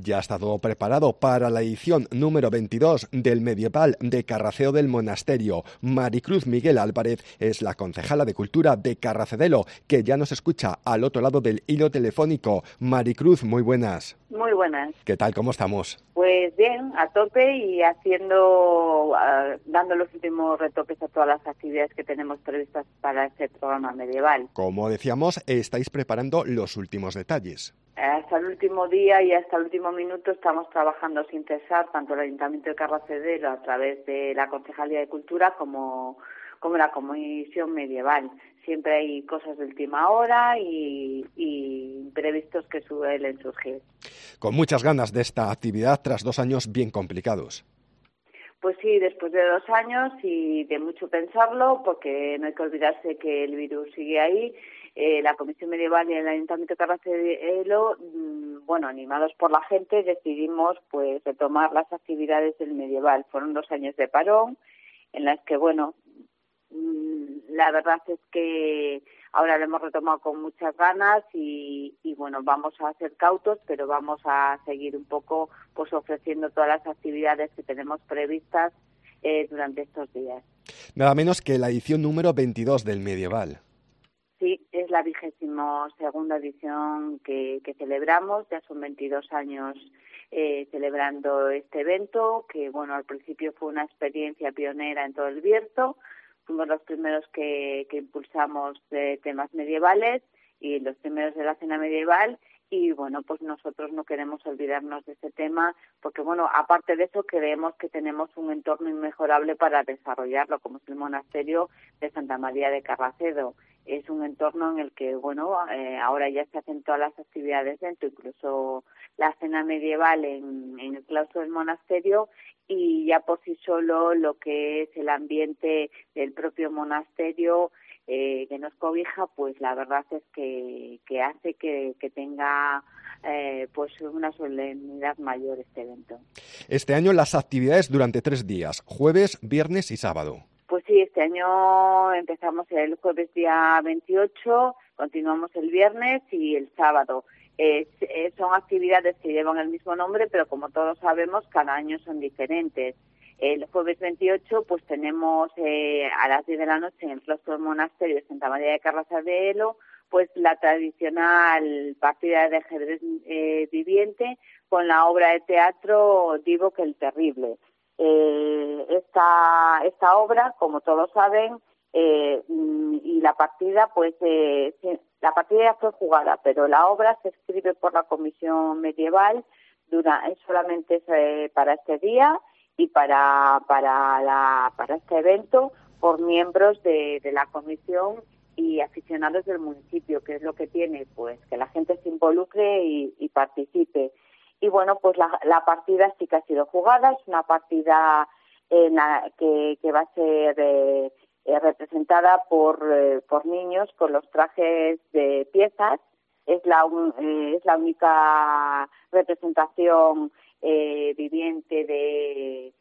Ya está todo preparado para la edición número 22 del Medieval de Carraceo del Monasterio. Maricruz Miguel Álvarez es la concejala de Cultura de Carracedelo, que ya nos escucha al otro lado del hilo telefónico. Maricruz, muy buenas. Muy buenas. ¿Qué tal? ¿Cómo estamos? Pues bien, a tope y dando los últimos retoques a todas las actividades que tenemos previstas para este programa medieval. Como decíamos, estáis preparando los últimos detalles. Hasta el último día y hasta el último minuto estamos trabajando sin cesar, tanto el Ayuntamiento de Carracedelo a través de la Concejalía de Cultura como la Comisión Medieval. Siempre hay cosas de última hora y imprevistos que suelen surgir. Con muchas ganas de esta actividad tras 2 años bien complicados. Pues sí, después de 2 años y de mucho pensarlo, porque no hay que olvidarse que el virus sigue ahí, la Comisión Medieval y el Ayuntamiento de Carracedelo, animados por la gente, decidimos pues retomar las actividades del medieval. Fueron 2 años de parón, en las que, la verdad es que ahora lo hemos retomado con muchas ganas y vamos a ser cautos, pero vamos a seguir un poco pues ofreciendo todas las actividades que tenemos previstas durante estos días. Nada menos que la edición número 22 del Medieval. Sí, es la 22ª edición que celebramos, ya son 22 años celebrando este evento, que al principio fue una experiencia pionera en todo el Bierzo. Fuimos los primeros que impulsamos temas medievales y los primeros de la cena medieval y pues nosotros no queremos olvidarnos de ese tema porque aparte de eso creemos que tenemos un entorno inmejorable para desarrollarlo, como es el monasterio de Santa María de Carracedo. Es un entorno en el que ahora ya se hacen todas las actividades dentro, incluso la cena medieval en el claustro del monasterio, y ya por sí solo lo que es el ambiente del propio monasterio que nos cobija, pues la verdad es que hace que tenga una solemnidad mayor este evento. Este año las actividades durante 3 días, jueves, viernes y sábado. Pues sí, este año empezamos el jueves día 28, continuamos el viernes y el sábado. Son actividades que llevan el mismo nombre, pero como todos sabemos, cada año son diferentes. El jueves 28 pues tenemos a las 10 de la noche en el claustro del monasterio de Santa María de Carracedelo pues la tradicional partida de ajedrez viviente con la obra de teatro Divock el Terrible. Esta obra, como todos saben, y la partida, la partida ya fue jugada, pero la obra se escribe por la Comisión Medieval, solamente para este día y para este evento por miembros de la comisión y aficionados del municipio, que es lo que tiene, pues que la gente se involucre y participe. Y pues la partida sí que ha sido jugada, es una partida que va a ser representada por niños con los trajes de piezas. Es la única representación viviente de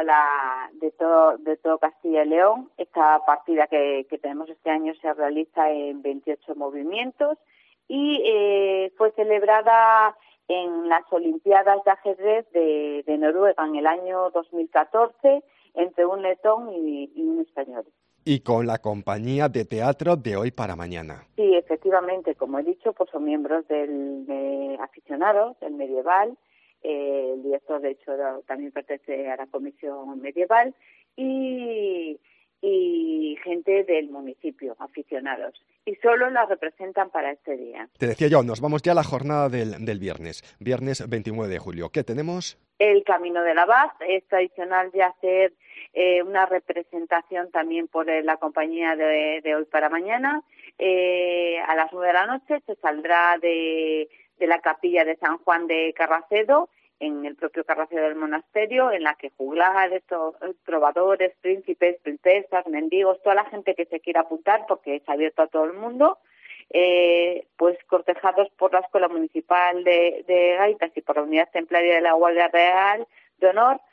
todo Castilla y León. Esta partida que tenemos este año se realiza en 28 movimientos y fue celebrada en las Olimpiadas de ajedrez de Noruega en el año 2014 entre un letón y un español. Y con la compañía de teatro de Hoy para Mañana. Sí, efectivamente, como he dicho, pues son miembros de aficionados del medieval. El director, de hecho, también pertenece a la Comisión Medieval y gente del municipio, aficionados. Y solo la representan para este día. Te decía yo, nos vamos ya a la jornada del viernes 29 de julio. ¿Qué tenemos? El Camino del Abad. Es tradicional ya hacer una representación también por la compañía de Hoy para Mañana. A las 9 de la noche se saldrá de la capilla de San Juan de Carracedo, en el propio Carracedo del monasterio, en la que juglares, trovadores, príncipes, princesas, mendigos, toda la gente que se quiera apuntar, porque es abierto a todo el mundo, pues cortejados por la Escuela Municipal de Gaitas y por la Unidad Templaria de la Guardia Real de Honor,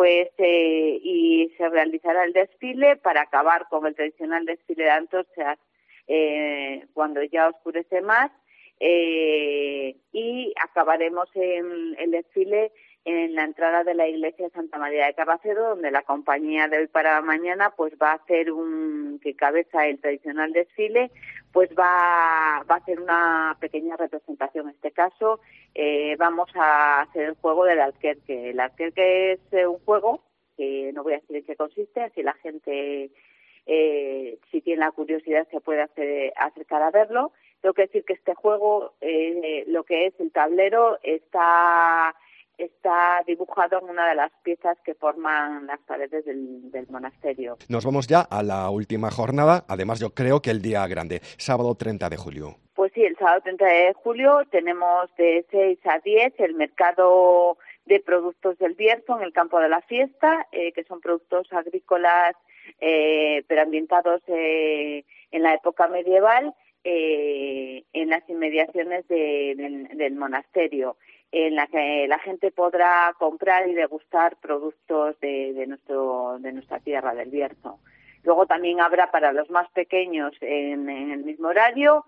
y se realizará el desfile para acabar con el tradicional desfile de antorchas cuando ya oscurece más, y acabaremos el desfile en la entrada de la iglesia de Santa María de Carracedo, donde la compañía de Hoy para Mañana pues va a hacer que cabeza el tradicional desfile, pues va a hacer una pequeña representación. En este caso vamos a hacer el juego del Alquerque. El Alquerque es un juego que no voy a decir en qué consiste, así la gente si tiene la curiosidad se puede acercar a verlo. Tengo que decir que este juego, lo que es el tablero, está dibujado en una de las piezas que forman las paredes del monasterio. Nos vamos ya a la última jornada, además yo creo que el día grande, sábado 30 de julio. Pues sí, el sábado 30 de julio tenemos de 6 a 10 el mercado de productos del Bierzo en el campo de la fiesta, que son productos agrícolas pero ambientados en la época medieval, en las inmediaciones del monasterio, en la que la gente podrá comprar y degustar productos de nuestra tierra, del Bierzo. Luego también habrá para los más pequeños en el mismo horario,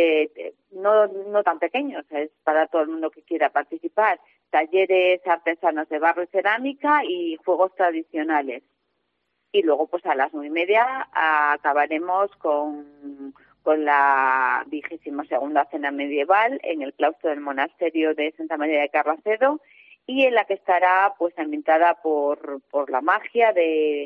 no tan pequeños, es para todo el mundo que quiera participar, talleres artesanos de barro y cerámica y juegos tradicionales. Y luego pues a las 9:30 acabaremos con la 22ª cena medieval en el claustro del monasterio de Santa María de Carracedo, y en la que estará pues ambientada por la magia que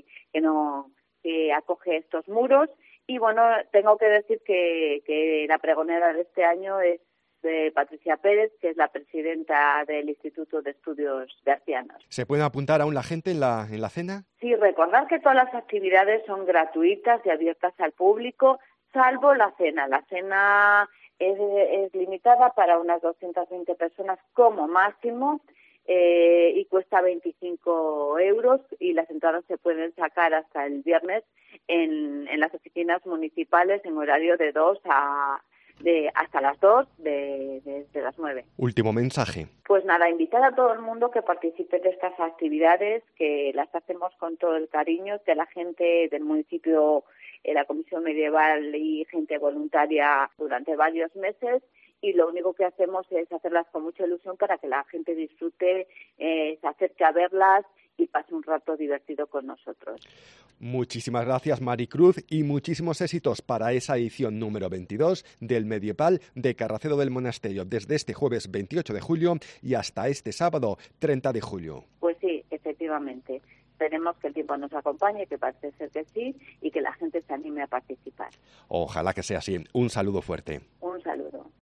acoge estos muros. Y bueno, tengo que decir que la pregonera de este año es Patricia Pérez, que es la presidenta del Instituto de Estudios Bercianos. ¿Se puede apuntar aún la gente en la cena? Sí, recordar que todas las actividades son gratuitas y abiertas al público, salvo la cena. La cena es limitada para unas 220 personas como máximo y cuesta 25 euros, y las entradas se pueden sacar hasta el viernes en las oficinas municipales en horario de 2 hasta las 2 desde las 9. Último mensaje. Pues nada, invitar a todo el mundo que participe de estas actividades, que las hacemos con todo el cariño, que la gente del municipio, la Comisión Medieval y gente voluntaria durante varios meses, y lo único que hacemos es hacerlas con mucha ilusión para que la gente disfrute, se acerque a verlas y pase un rato divertido con nosotros. Muchísimas gracias, Maricruz, y muchísimos éxitos para esa edición número 22 del Medieval de Carracedo del Monasterio, desde este jueves 28 de julio y hasta este sábado 30 de julio. Pues sí, efectivamente. Esperemos que el tiempo nos acompañe, que parece ser que sí, y que la gente se anime a participar. Ojalá que sea así. Un saludo fuerte. Un saludo.